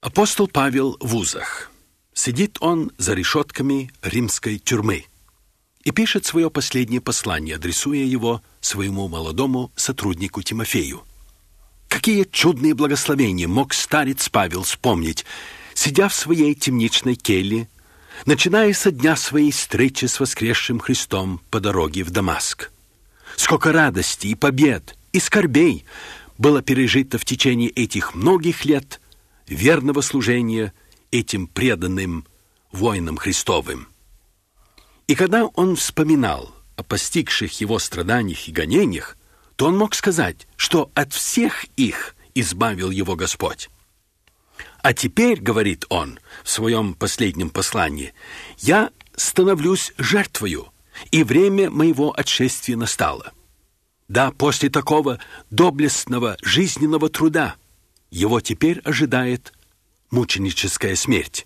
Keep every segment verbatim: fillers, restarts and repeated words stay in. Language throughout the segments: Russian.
Апостол Павел в узах. Сидит он за решетками римской тюрьмы и пишет свое последнее послание, адресуя его своему молодому сотруднику Тимофею. Какие чудные благословения мог старец Павел вспомнить, сидя в своей темничной келье, начиная со дня своей встречи с воскресшим Христом по дороге в Дамаск. Сколько радости и побед, и скорбей было пережито в течение этих многих лет верного служения этим преданным воинам Христовым. И когда он вспоминал о постигших его страданиях и гонениях, то он мог сказать, что от всех их избавил его Господь. А теперь, говорит он в своем последнем послании, я становлюсь жертвою, и время моего отшествия настало. Да, после такого доблестного жизненного труда его теперь ожидает мученическая смерть.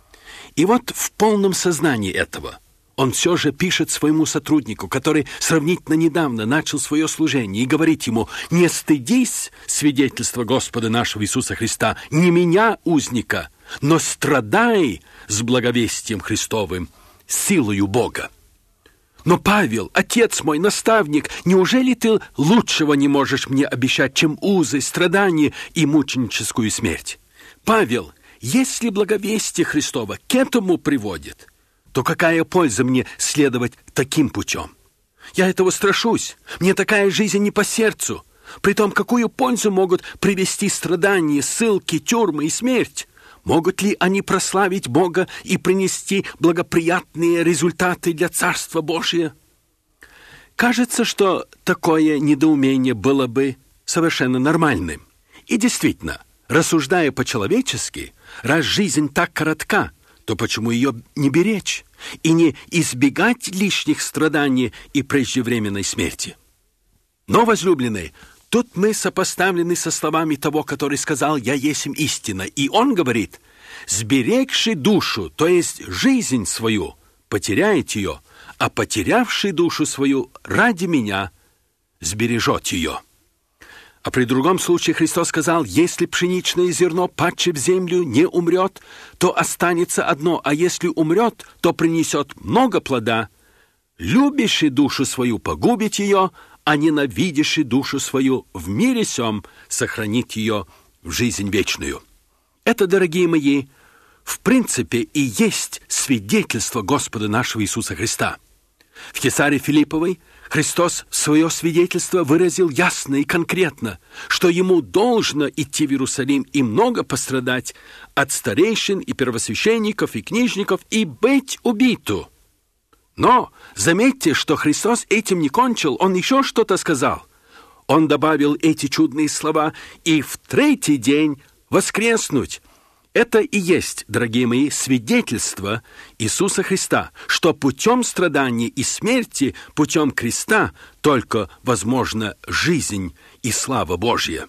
И вот в полном сознании этого он все же пишет своему сотруднику, который сравнительно недавно начал свое служение, и говорит ему: «Не стыдись свидетельства Господа нашего Иисуса Христа, не меня, узника, но страдай с благовестием Христовым, силою Бога». Но, Павел, отец мой, наставник, неужели ты лучшего не можешь мне обещать, чем узы, страдания и мученическую смерть? Павел, если благовестие Христово к этому приводит, то какая польза мне следовать таким путем? Я этого страшусь, мне такая жизнь не по сердцу. Притом, какую пользу могут привести страдания, ссылки, тюрьмы и смерть? Могут ли они прославить Бога и принести благоприятные результаты для Царства Божия? Кажется, что такое недоумение было бы совершенно нормальным. И действительно, рассуждая по-человечески, раз жизнь так коротка, то почему ее не беречь и не избегать лишних страданий и преждевременной смерти? Но, возлюбленные, тут мы сопоставлены со словами того, который сказал: «Я есмь истина». И он говорит: «Сберегший душу, то есть жизнь свою, потеряет ее, а потерявший душу свою ради меня сбережет ее». А при другом случае Христос сказал: «Если пшеничное зерно, падшее в землю, не умрет, то останется одно, а если умрет, то принесет много плода. Любящий душу свою погубит ее, а ненавидящий душу свою в мире сем сохранит ее в жизнь вечную». Это, дорогие мои, в принципе и есть свидетельство Господа нашего Иисуса Христа. В Кесаре Филипповой Христос свое свидетельство выразил ясно и конкретно, что ему должно идти в Иерусалим и много пострадать от старейшин и первосвященников и книжников и быть убиту. Но заметьте, что Христос этим не кончил, Он еще что-то сказал. Он добавил эти чудные слова: «И в третий день воскреснуть». Это и есть, дорогие мои, свидетельство Иисуса Христа, что путем страданий и смерти, путем креста только возможна жизнь и слава Божья.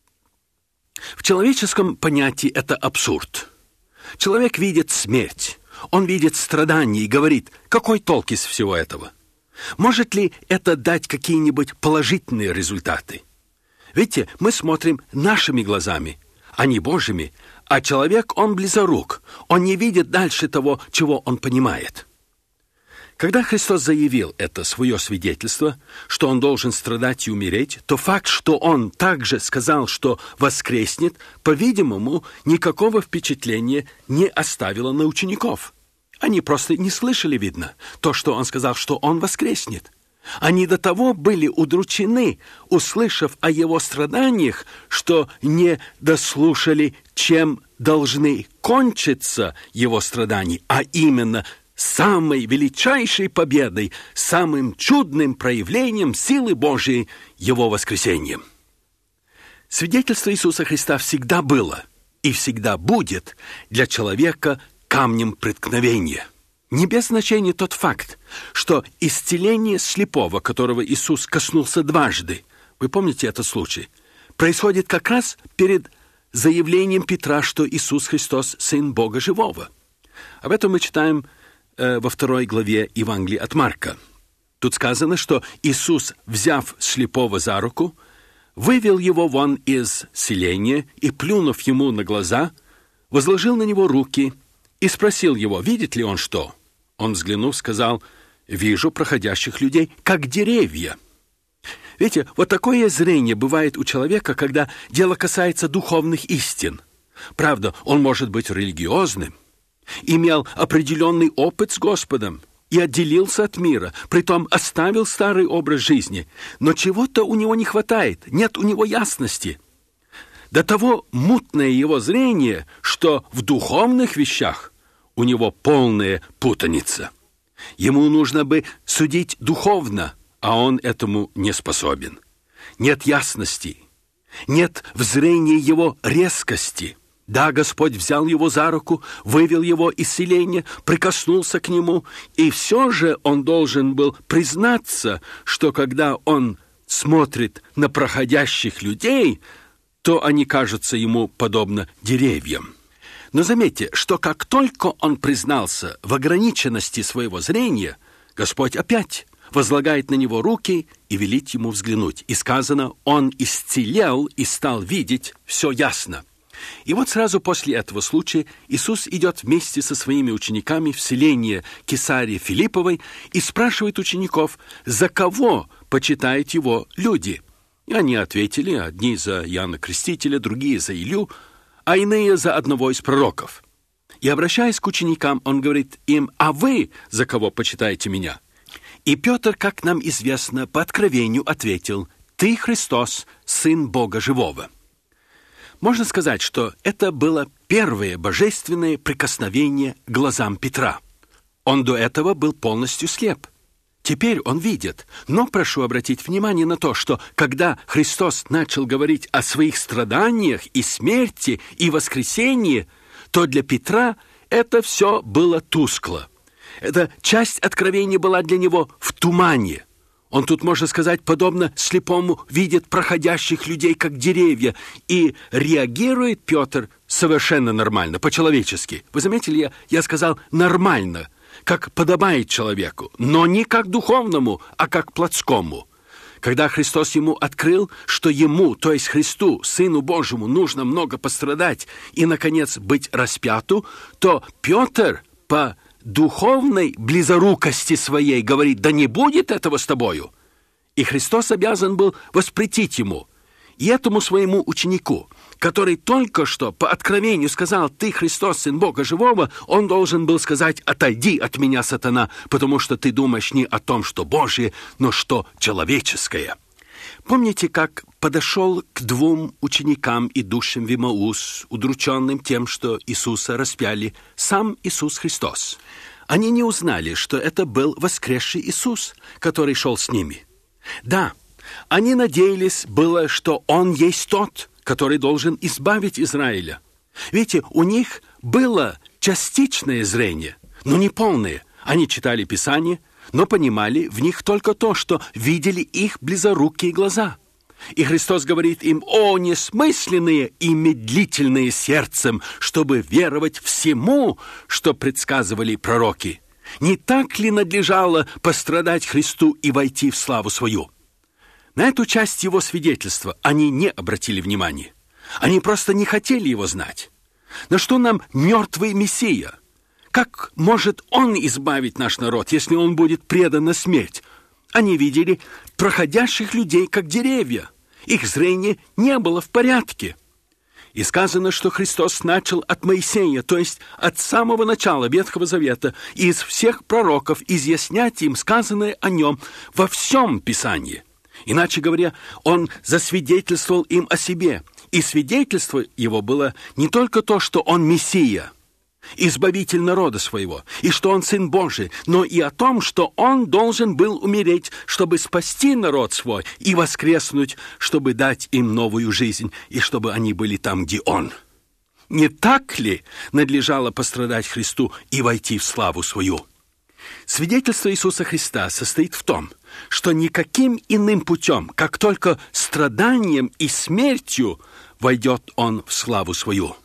В человеческом понятии это абсурд. Человек видит смерть, он видит страдания и говорит: какой толк из всего этого? Может ли это дать какие-нибудь положительные результаты? Видите, мы смотрим нашими глазами, а не Божьими, а человек, он близорук, он не видит дальше того, чего он понимает. Когда Христос заявил это свое свидетельство, что он должен страдать и умереть, то факт, что он также сказал, что воскреснет, по-видимому, никакого впечатления не оставило на учеников. Они просто не слышали, видно, то, что он сказал, что он воскреснет. Они до того были удручены, услышав о его страданиях, что не дослушали, чем должны кончиться его страдания, а именно самой величайшей победой, самым чудным проявлением силы Божией, его воскресением. Свидетельство Иисуса Христа всегда было и всегда будет для человека камнем преткновения. Не без значения тот факт, что исцеление слепого, которого Иисус коснулся дважды, вы помните этот случай, происходит как раз перед заявлением Петра, что Иисус Христос – Сын Бога Живого. Об этом мы читаем э, во второй главе Евангелия от Марка. Тут сказано, что Иисус, взяв слепого за руку, вывел его вон из селения и, плюнув ему на глаза, возложил на него руки и спросил его, видит ли он что. Он, взглянув, сказал: «Вижу проходящих людей, как деревья». Видите, вот такое зрение бывает у человека, когда дело касается духовных истин. Правда, он может быть религиозным, имел определенный опыт с Господом и отделился от мира, притом оставил старый образ жизни, но чего-то у него не хватает, нет у него ясности. До того мутное его зрение, что в духовных вещах у него полная путаница. Ему нужно бы судить духовно, а он этому не способен. Нет ясности, нет в зрении его резкости. Да, Господь взял его за руку, вывел его из селения, прикоснулся к нему, и все же он должен был признаться, что когда он смотрит на проходящих людей, то они кажутся ему подобно деревьям. Но заметьте, что как только он признался в ограниченности своего зрения, Господь опять возлагает на него руки и велит ему взглянуть. И сказано, он исцелел и стал видеть все ясно. И вот сразу после этого случая Иисус идет вместе со своими учениками в селение Кесарии Филипповой и спрашивает учеников, за кого почитают его люди. И они ответили, одни за Иоанна Крестителя, другие за Илью, а иные за одного из пророков. И, обращаясь к ученикам, он говорит им: «А вы за кого почитаете меня?» И Петр, как нам известно, по откровению ответил: «Ты, Христос, Сын Бога Живого». Можно сказать, что это было первое божественное прикосновение к глазам Петра. Он до этого был полностью слеп. Теперь он видит. Но прошу обратить внимание на то, что когда Христос начал говорить о своих страданиях и смерти и воскресении, то для Петра это все было тускло. Эта часть откровения была для него в тумане. Он тут, можно сказать, подобно слепому, видит проходящих людей, как деревья, и реагирует Петр совершенно нормально, по-человечески. Вы заметили, я, я сказал «нормально», как подобает человеку, но не как духовному, а как плотскому. Когда Христос ему открыл, что ему, то есть Христу, Сыну Божьему, нужно много пострадать и, наконец, быть распяту, то Петр по духовной близорукости своей говорит: «Да не будет этого с тобою». И Христос обязан был воспретить ему. И этому своему ученику, который только что по откровению сказал: «Ты, Христос, Сын Бога Живого», он должен был сказать: «Отойди от меня, сатана, потому что ты думаешь не о том, что Божие, но что человеческое». Помните, как подошел к двум ученикам, идущим в Имаус, удрученным тем, что Иисуса распяли, сам Иисус Христос? Они не узнали, что это был воскресший Иисус, который шел с ними. Да, они надеялись было, что Он есть тот, который должен избавить Израиля. Видите, у них было частичное зрение, но не полное. Они читали Писание, но понимали в них только то, что видели их близорукие глаза. И Христос говорит им: «О, несмысленные и медлительные сердцем, чтобы веровать всему, что предсказывали пророки. Не так ли надлежало пострадать Христу и войти в славу свою?» На эту часть его свидетельства они не обратили внимания. Они просто не хотели его знать. На что нам мертвый Мессия? Как может он избавить наш народ, если он будет предан на смерть? Они видели проходящих людей, как деревья. Их зрение не было в порядке. И сказано, что Христос начал от Моисея, то есть от самого начала Ветхого Завета, и из всех пророков изъяснять им сказанное о нем во всем Писании. Иначе говоря, он засвидетельствовал им о себе. И свидетельство его было не только то, что он Мессия, избавитель народа своего, и что он Сын Божий, но и о том, что он должен был умереть, чтобы спасти народ свой, и воскреснуть, чтобы дать им новую жизнь, и чтобы они были там, где он. Не так ли надлежало пострадать Христу и войти в славу свою? Свидетельство Иисуса Христа состоит в том, что никаким иным путем, как только страданием и смертью, войдет он в славу свою.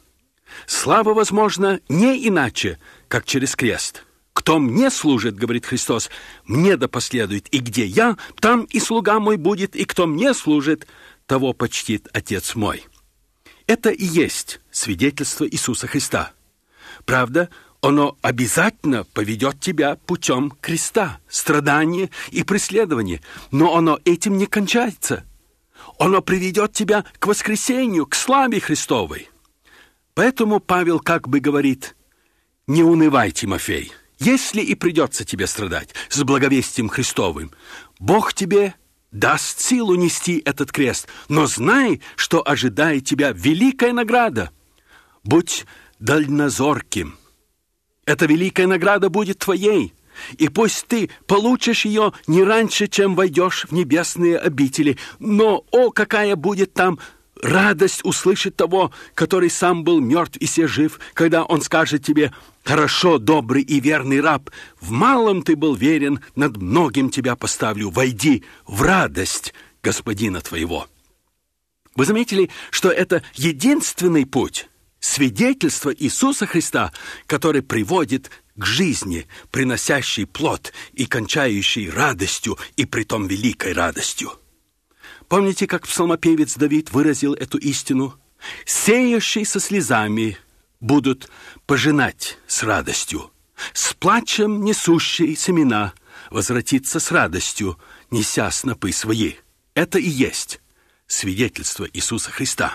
Слава возможна не иначе, как через крест. «Кто мне служит, — говорит Христос, — мне да последует, и где я, там и слуга мой будет, и кто мне служит, того почтит Отец мой». Это и есть свидетельство Иисуса Христа. Правда, оно обязательно поведет тебя путем креста, страдания и преследования, но оно этим не кончается. Оно приведет тебя к воскресению, к славе Христовой. Поэтому Павел как бы говорит: «Не унывай, Тимофей, если и придется тебе страдать с благовестием Христовым, Бог тебе даст силу нести этот крест, но знай, что ожидает тебя великая награда. Будь дальнозорким. Эта великая награда будет твоей, и пусть ты получишь ее не раньше, чем войдешь в небесные обители, но, о, какая будет там радость услышать того, который сам был мертв и се жив, когда он скажет тебе: «Хорошо, добрый и верный раб, в малом ты был верен, над многим тебя поставлю, войди в радость господина твоего». Вы заметили, что это единственный путь, свидетельство Иисуса Христа, который приводит к жизни, приносящей плод и кончающей радостью, и притом великой радостью. Помните, как псалмопевец Давид выразил эту истину? «Сеющие со слезами будут пожинать с радостью, с плачем несущие семена возвратится с радостью, неся снопы свои». Это и есть свидетельство Иисуса Христа.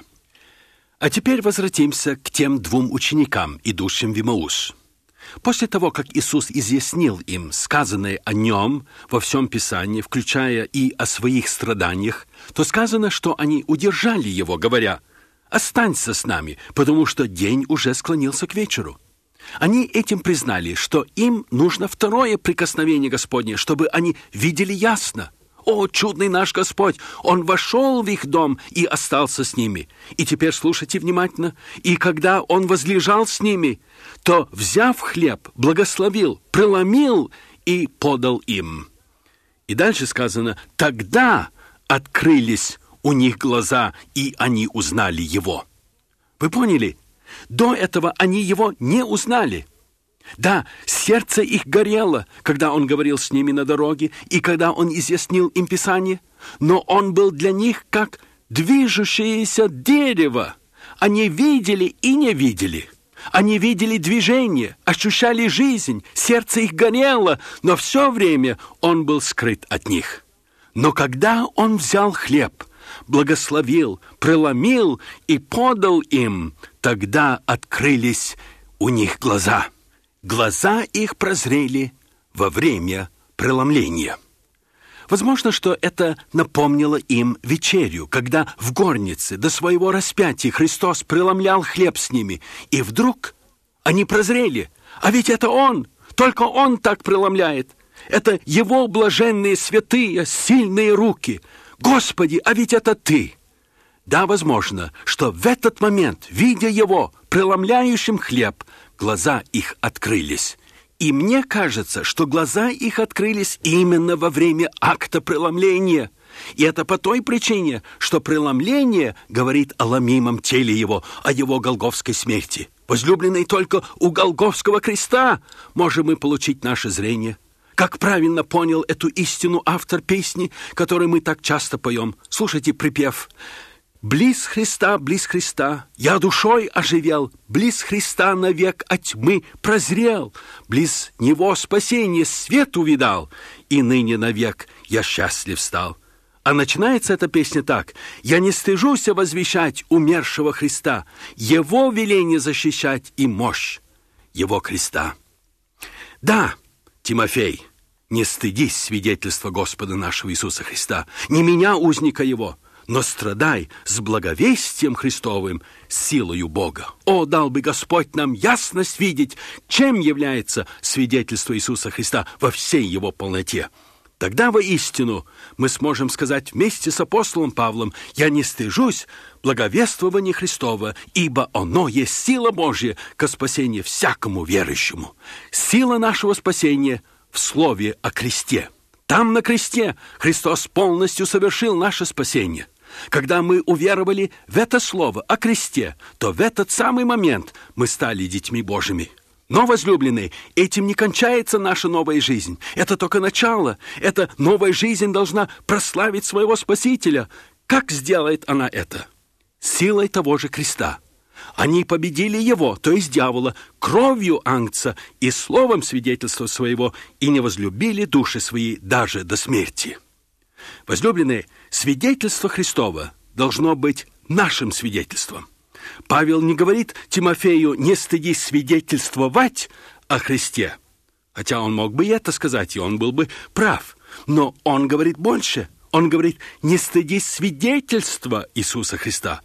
А теперь возвратимся к тем двум ученикам, идущим в Имаус. После того, как Иисус изъяснил им сказанное о Нем во всем Писании, включая и о своих страданиях, то сказано, что они удержали Его, говоря: «Останься с нами, потому что день уже склонился к вечеру». Они этим признали, что им нужно второе прикосновение Господне, чтобы они видели ясно. О, чудный наш Господь! Он вошел в их дом и остался с ними. И теперь слушайте внимательно. «И когда Он возлежал с ними, то, взяв хлеб, благословил, преломил и подал им». И дальше сказано: «Тогда открылись у них глаза, и они узнали Его». Вы поняли? До этого они Его не узнали. Да, сердце их горело, когда Он говорил с ними на дороге и когда Он изъяснил им Писание, но Он был для них как движущееся дерево. Они видели и не видели. Они видели движение, ощущали жизнь, сердце их горело, но все время Он был скрыт от них. Но когда Он взял хлеб, благословил, преломил и подал им, тогда открылись у них глаза. Глаза их прозрели во время преломления. Возможно, что это напомнило им вечерю, когда в горнице до своего распятия Христос преломлял хлеб с ними, и вдруг они прозрели. А ведь это Он, только Он так преломляет. Это Его блаженные, святые, сильные руки. Господи, а ведь это Ты. Да, возможно, что в этот момент, видя Его преломляющим хлеб, глаза их открылись. И мне кажется, что глаза их открылись именно во время акта преломления. И это по той причине, что преломление говорит о ломимом теле Его, о Его голгофской смерти. Возлюбленный, только у голгофского креста можем мы получить наше зрение. Как правильно понял эту истину автор песни, которую мы так часто поем. Слушайте припев: «Близ Христа, близ Христа, я душой оживел, близ Христа навек от тьмы прозрел, близ Него спасение свет увидал, и ныне навек я счастлив стал». А начинается эта песня так: «Я не стыжусь возвещать умершего Христа, Его веление защищать и мощь Его креста». Да, Тимофей, не стыдись свидетельства Господа нашего Иисуса Христа, не меня, узника Его, но страдай с благовестием Христовым, силою Бога. О, дал бы Господь нам ясность видеть, чем является свидетельство Иисуса Христа во всей Его полноте. Тогда воистину мы сможем сказать вместе с апостолом Павлом: «Я не стыжусь благовествования Христова, ибо оно есть сила Божья ко спасению всякому верующему». Сила нашего спасения в слове о кресте. Там, на кресте, Христос полностью совершил наше спасение. Когда мы уверовали в это слово о кресте, то в этот самый момент мы стали детьми Божьими. Но, возлюбленные, этим не кончается наша новая жизнь. Это только начало. Эта новая жизнь должна прославить своего Спасителя. Как сделает она это? силой того же креста. Они победили его, то есть дьявола, кровью ангца и словом свидетельства своего, и не возлюбили души свои даже до смерти. Возлюбленные, свидетельство Христово должно быть нашим свидетельством. Павел не говорит Тимофею: не стыдись свидетельствовать о Христе, хотя он мог бы и это сказать, и он был бы прав. Но он говорит больше. Он говорит: не стыдись свидетельства Иисуса Христа.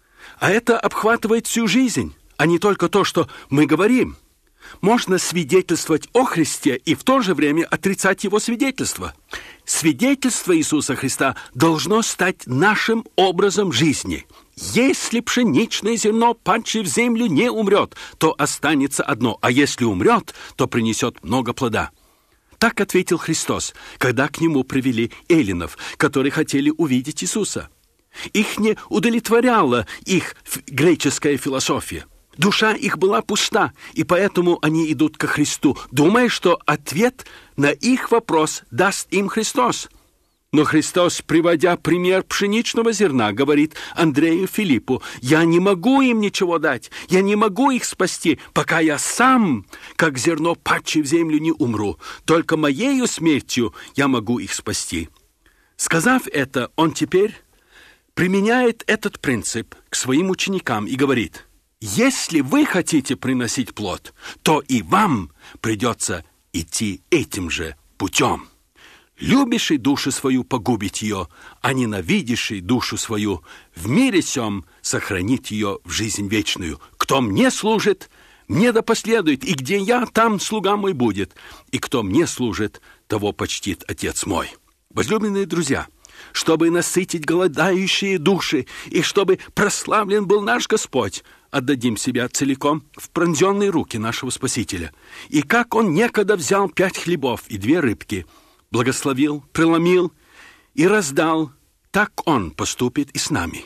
А это обхватывает всю жизнь, а не только то, что мы говорим. Можно свидетельствовать о Христе и в то же время отрицать Его свидетельство. Свидетельство Иисуса Христа должно стать нашим образом жизни. Если пшеничное зерно, падшее в землю, не умрет, то останется одно, а если умрет, то принесет много плода. Так ответил Христос, когда к Нему привели эллинов, которые хотели увидеть Иисуса. Их не удовлетворяла их греческая философия. Душа их была пуста, и поэтому они идут ко Христу, думая, что ответ на их вопрос даст им Христос. Но Христос, приводя пример пшеничного зерна, говорит Андрею Филиппу: «Я не могу им ничего дать, я не могу их спасти, пока я сам, как зерно, падшее в землю, не умру. Только моею смертью я могу их спасти». Сказав это, он теперь применяет этот принцип к своим ученикам и говорит: «Если вы хотите приносить плод, то и вам придется идти этим же путем. Любящий душу свою погубить ее, а ненавидящий душу свою в мире сем сохранить ее в жизнь вечную. Кто мне служит, мне да последует, и где я, там слуга мой будет, и кто мне служит, того почтит Отец мой». Возлюбленные друзья, чтобы насытить голодающие души, и чтобы прославлен был наш Господь, отдадим себя целиком в пронзенные руки нашего Спасителя. И как Он некогда взял пять хлебов и две рыбки, благословил, преломил и раздал, так Он поступит и с нами.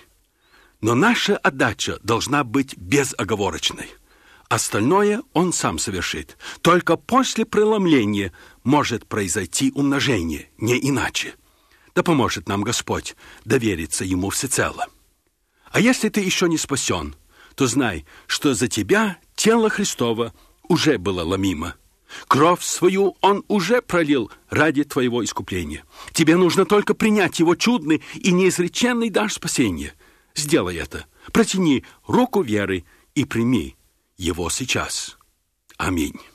Но наша отдача должна быть безоговорочной. Остальное Он сам совершит. Только после преломления может произойти умножение, не иначе. Да поможет нам Господь довериться Ему всецело. А если ты еще не спасен, то знай, что за тебя тело Христово уже было ломимо. Кровь свою Он уже пролил ради твоего искупления. Тебе нужно только принять Его чудный и неизреченный дар спасения. Сделай это. Протяни руку веры и прими Его сейчас. Аминь.